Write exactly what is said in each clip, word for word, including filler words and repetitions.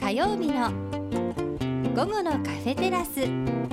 火曜日の午後のカフェテラス。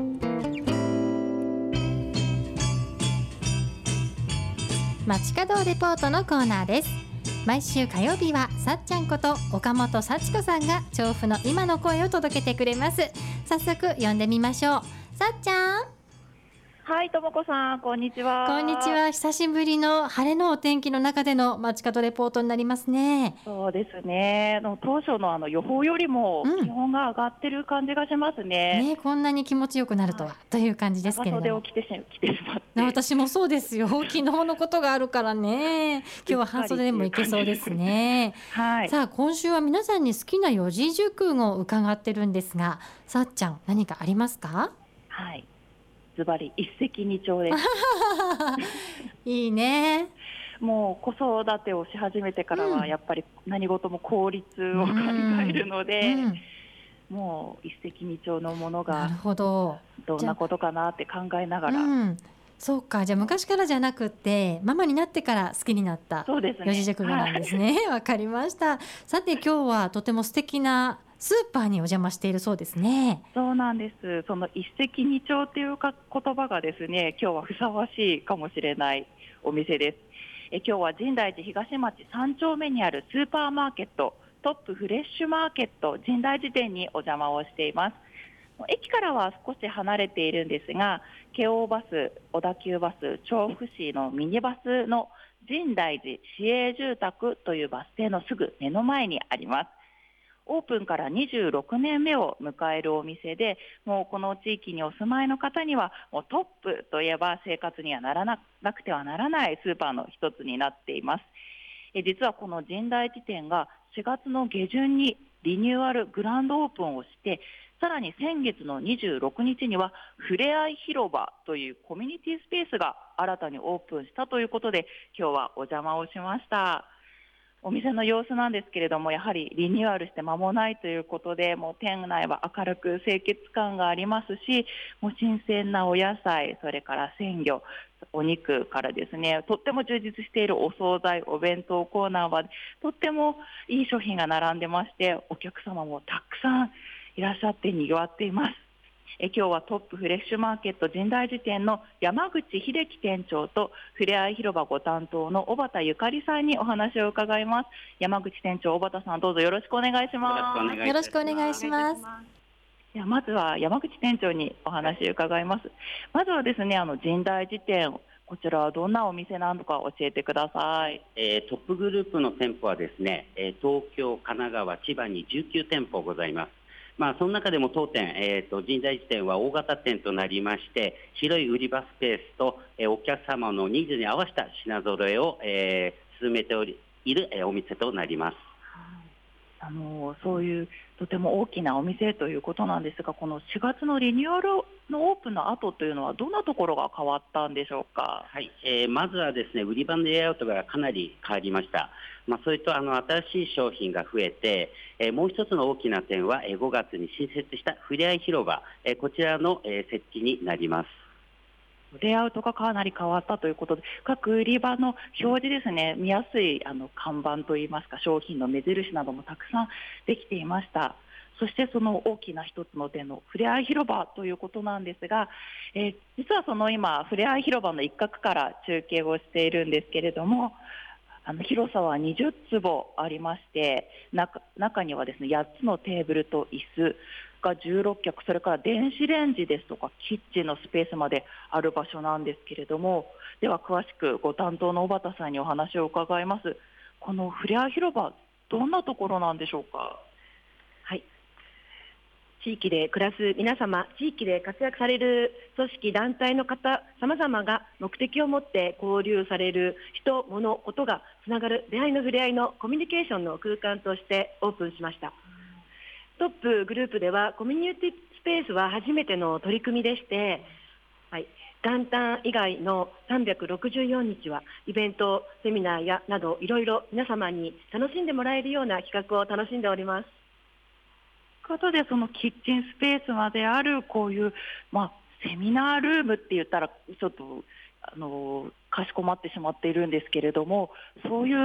街角レポートのコーナーです。毎週火曜日はさっちゃんこと岡本幸子さんが調布の今の声を届けてくれます。早速呼んでみましょう。さっちゃん。 はい、ともこさん、こんにちは。 こんにちは。久しぶりの晴れのお天気の中での街角レポートになりますね。 そうですね。あの当初のあの予報よりも気温が上がってる感じがしますね。 うん、ね、こんなに気持ちよくなるとは、はい、という感じですけれども。 長袖を着てし、着てしまって。 私もそうですよ。昨日のことがあるからね。今日は半袖でもいけそうですね。はい。さあ、今週は皆さんに好きな四字熟語を伺ってるんですが、さっちゃん何かありますか？ はい。ズバリ一石二鳥です。 いいね。 もう子育てをし始めてからはやっぱり何事も効率を考えるので、うんうん、もう一石二鳥のものがなるほど、 どんなことかなって考えながら、 うん、そうか。じゃあ昔からじゃなくってママになってから好きになった四字熟語なんですね。わ、はい、かりました。さて今日はとても素敵なスーパーにお邪魔しているそうですね。 そうなんです。その一石二鳥っていうか言葉がですね、今日はふさわしいかもしれないお店です。え今日は深大寺東町さん丁目にあるスーパーマーケットトップフレッシュマーケット深大寺店にお邪魔をしています。駅からは少し離れているんですが、京王バス、小田急バス、調布市のミニバスの深大寺市営住宅というバス停のすぐ目の前にあります。オープンからにじゅうろくねんめを迎えるお店で、もうこの地域にお住まいの方にはもうトップといえば生活にはなら な, なくてはならないスーパーの一つになっています。え実はこの深大寺店がしがつの下旬にリニューアルグランドオープンをして、さらに先月のにじゅうろくにちにはふれあい広場というコミュニティスペースが新たにオープンしたということで、今日はお邪魔をしました。お店の様子なんですけれども、やはりリニューアルして間もないということで、もう店内は明るく清潔感がありますし、もう新鮮なお野菜、それから鮮魚、お肉からですね、とっても充実しているお惣菜、お弁当コーナーはとってもいい商品が並んでまして、お客様もたくさんいらっしゃって賑わっています。え今日はトップフレッシュマーケット深大寺店の山口秀樹店長とふれあい広場ご担当の小畑ゆかりさんにお話を伺います。山口店長、小畑さん、どうぞよろしくお願いします。 よろしくお願いします。 ではまずは山口店長にお話を伺います。まずはですね、あの深大寺店、こちらはどんなお店なのか教えてください。 えー、トップグループの店舗はですね、東京、神奈川、千葉にじゅうきゅうてんぽございます。まあ、その中でも当店、えー、と深大寺店は大型店となりまして、広い売り場スペースと、えー、お客様のニーズに合わせた品揃えを、えー、進めておりいる、えー、お店となります。 あのそういうとても大きなお店ということなんですが、このしがつのリニューアルのオープンの後というのはどんなところが変わったんでしょうか。 はい、えー、まずはですね、売り場のレイアウトがかなり変わりました。まあ、それとあの新しい商品が増えて、えー、もう一つの大きな点は、えー、ごがつに新設したふれあい広場、えー、こちらの、えー、設置になります。 レイアウトがかなり変わったということで、各売り場の表示ですね、見やすいあの看板といいますか、商品の目印などもたくさんできていました。そしてその大きな一つの点のふれあい広場ということなんですが、えー、実はその今ふれあい広場の一角から中継をしているんですけれども、あの広さはにじゅっつぼありまして、 中, 中にはですねやっつのテーブルと椅子がじゅうろっきゃく、それから電子レンジですとかキッチンのスペースまである場所なんですけれども、では詳しくご担当の小畑さんにお話を伺います。このふれあい広場、どんなところなんでしょうか。 はい、地域で暮らす皆様、地域で活躍される組織団体の方様々が目的を持って交流される人、物、ことがつながる出会いのふれあいのコミュニケーションの空間としてオープンしました。トップグループではコミュニティスペースは初めての取り組みでして、はい、元旦以外のさんびゃくろくじゅうよっかはイベント、セミナーやなどいろいろ皆様に楽しんでもらえるような企画を楽しんでおります。 ことでそのキッチンスペースまであるこういう、まあ、セミナールームって言ったらちょっとあのかしこまってしまっているんですけれども、そういう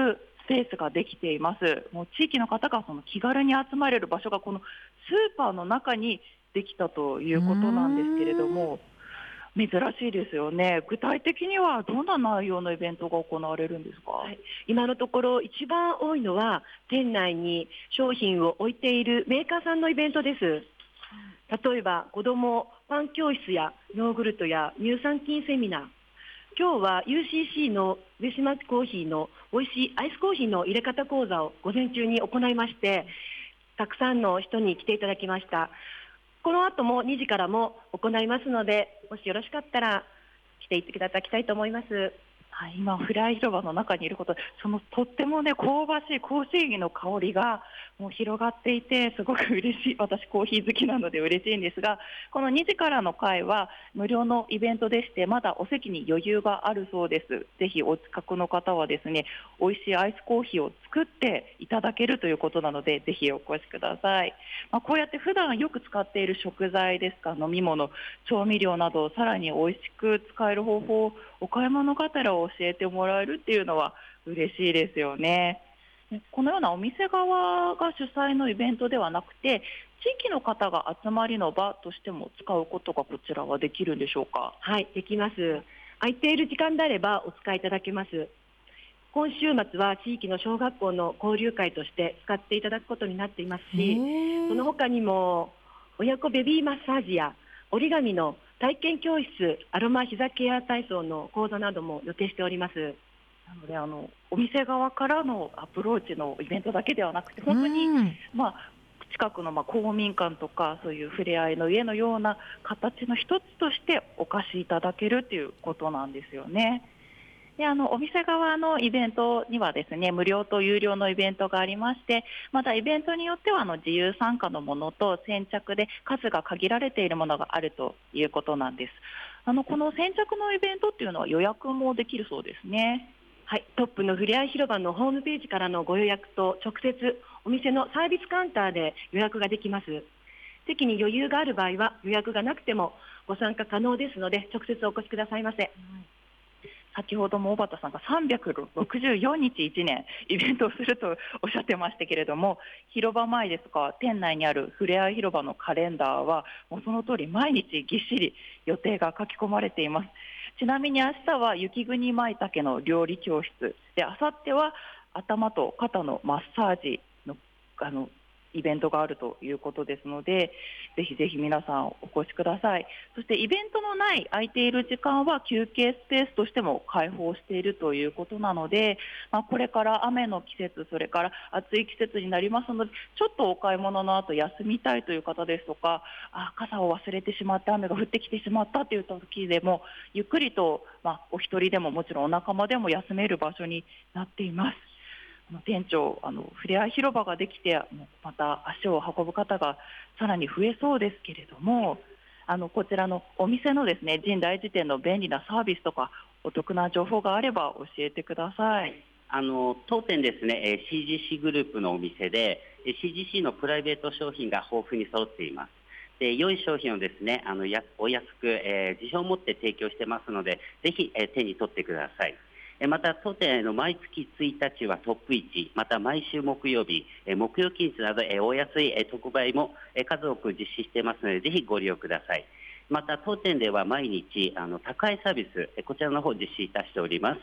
スペースができています。もう地域の方がその気軽に集まれる場所がこのスーパーの中にできたということなんですけれども、珍しいですよね。具体的にはどんな内容のイベントが行われるんですか？ はい、今のところ一番多いのは店内に商品を置いているメーカーさんのイベントです。例えば子どもパン教室やヨーグルトや乳酸菌セミナー、今日は ユーシーシー の上島コーヒーの美味しいアイスコーヒーの入れ方講座を午前中に行いまして、たくさんの人に来ていただきました。この後もにじからも行いますので、もしよろしかったら来ていただきたいと思います。 はい、今フライ広場の中にいることで、そのとってもね香ばしいコーヒーの香りがもう広がっていて、すごく嬉しい。私コーヒー好きなので嬉しいんですが、このにじからの会は無料のイベントでして、まだお席に余裕があるそうです。ぜひお近くの方はですね、美味しいアイスコーヒーを作っていただけるということなので、ぜひお越しください。まあ、こうやって普段よく使っている食材ですか、飲み物、調味料などをさらに美味しく使える方法をお買い物がてら教えてもらえるっていうのは嬉しいですよね。このようなお店側が主催のイベントではなくて、地域の方が集まりの場としても使うことがこちらはできるんでしょうか？ はい、できます。空いている時間であればお使いいただけます。今週末は地域の小学校の交流会として使っていただくことになっていますし、その他にも親子ベビーマッサージや折り紙の体験教室、アロマ膝ケア体操の講座なども予定しております。 なのであのお店側からのアプローチのイベントだけではなくて、本当に、まあ、近くのまあ公民館とかそういう触れ合いの家のような形の一つとしてお貸しいただけるということなんですよね。であのお店側のイベントにはですね、無料と有料のイベントがありまして、またイベントによってはあの自由参加のものと先着で数が限られているものがあるということなんです。あのこの先着のイベントっていうのは予約もできるそうですね。 はい、トップのふれあい広場のホームページからのご予約と直接お店のサービスカウンターで予約ができます。席に余裕がある場合は予約がなくてもご参加可能ですので、直接お越しくださいませ。 先ほども小畑さんがさんびゃくろくじゅうよっかいちねんイベントをするとおっしゃってましたけれども、広場前ですとか店内にあるふれあい広場のカレンダーはもうその通り毎日ぎっしり予定が書き込まれています。ちなみに明日は雪国舞茸の料理教室で、明後日は頭と肩のマッサージのあのイベントがあるということですので、ぜひぜひ皆さんお越しください。そしてイベントのない空いている時間は休憩スペースとしても開放しているということなので、まあ、これから雨の季節、それから暑い季節になりますので、ちょっとお買い物の後休みたいという方ですとか、あ傘を忘れてしまって雨が降ってきてしまったという時でもゆっくりと、まあ、お一人でももちろんお仲間でも休める場所になっています。店長、あのふれあい広場ができてまた足を運ぶ方がさらに増えそうですけれども、あのこちらのお店のですね、神大寺店の便利なサービスとかお得な情報があれば教えてください。 あの当店ですね、 シージーシー グループのお店で シージーシー のプライベート商品が豊富に揃っています。で良い商品をですね、あのやお安く、えー、自信を持って提供してますので、ぜひ、えー、手に取ってください。また当店の毎月ついたちはトップいち、また毎週木曜日、木曜金日などお安い特売も数多く実施していますので、ぜひご利用ください。また当店では毎日あの宅配サービス、こちらの方実施いたしております。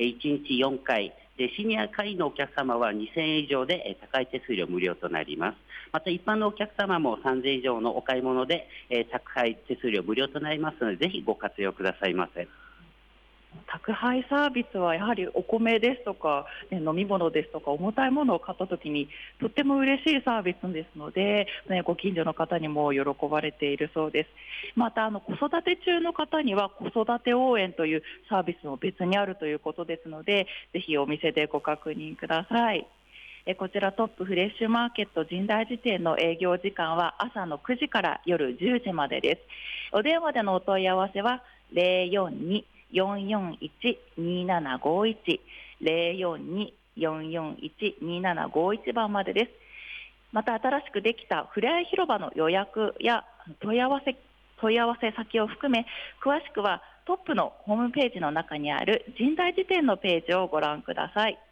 いちにちよんかいで、シニア会員のお客様はにせんえん以上で宅配手数料無料となります。また一般のお客様もさんぜんえん以上のお買い物で宅配手数料無料となりますので、ぜひご活用くださいませ。 宅配サービスはやはりお米ですとか、ね、飲み物ですとか重たいものを買ったときにとっても嬉しいサービスですので、ね、ご近所の方にも喜ばれているそうです。またあの子育て中の方には子育て応援というサービスも別にあるということですので、ぜひお店でご確認ください。えこちらトップフレッシュマーケット神大寺店の営業時間は朝のくじから夜じゅうじまでです。お電話でのお問い合わせは ゼロよんに よんよんいち にななごいち ゼロよんに よんよんいち にななごいち番までです。また新しくできたふれあい広場の予約や問い合わせ問い合わせ先を含め、詳しくはトップのホームページの中にある神大寺店のページをご覧ください。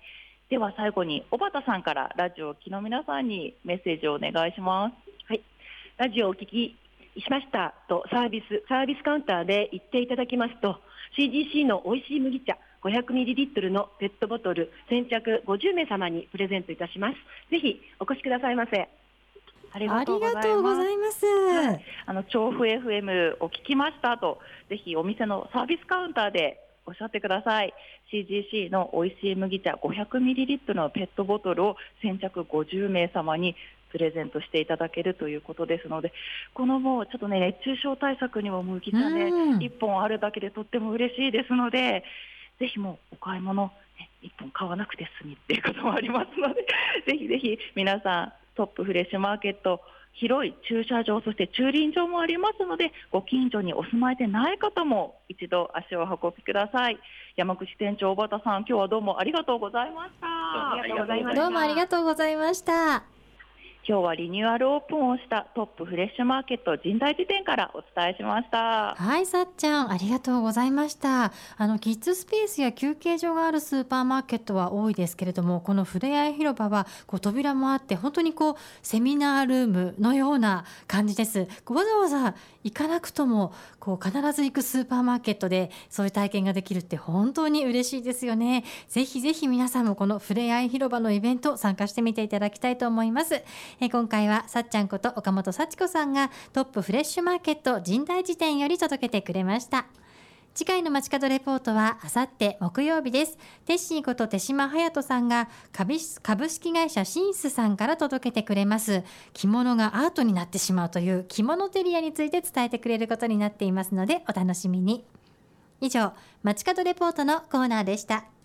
では最後に小畑さんからラジオをお聞きの皆さんにメッセージをお願いします。 はい、ラジオをお聞きしましたとサービスサービスカウンターで言っていただきますと シージーシー のおいしい麦茶 ごひゃくミリリットル のペットボトル先着ごじゅうめい様にプレゼントいたします。ぜひお越しくださいませ。 ありがとうございます。 ありがとうございます。 はい、あの調布 エフエム を聞きましたとぜひお店のサービスカウンターでおっしゃってください。 シージーシー のおいしい麦茶 ごひゃくミリリットル のペットボトルを先着ごじゅうめい様にプレゼントしていただけるということですので、このもうちょっとね熱中症対策にも麦茶ね、うん、いっぽんあるだけでとっても嬉しいですので、ぜひもうお買い物、ね、いっぽん買わなくて済みっていうこともありますのでぜひぜひ皆さんトップフレッシュマーケット広い駐車場そして駐輪場もありますので、ご近所にお住まいでない方も一度足を運びください。山口店長小畑さん、今日はどうもありがとうございました。 ありがとうございました。 どうもありがとうございました。 今日はリニューアルオープンをしたトップフレッシュマーケット神代寺店からお伝えしました。 はい、さっちゃんありがとうございました。あのキッズスペースや休憩所があるスーパーマーケットは多いですけれども、このふれあい広場はこう扉もあって本当にこうセミナールームのような感じです。わざわざ行かなくともこう必ず行くスーパーマーケットでそういう体験ができるって本当に嬉しいですよね。ぜひぜひ皆さんもこのふれあい広場のイベント参加してみていただきたいと思います。え今回はさっちゃんこと岡本幸子さんがトップフレッシュマーケット神代寺店より届けてくれました。次回の街角レポートはあさって木曜日です。テッシーこと手島隼人さんが株式会社シンスさんから届けてくれます着物がアートになってしまうという着物テリアについて伝えてくれることになっていますのでお楽しみに。以上街角レポートのコーナーでした。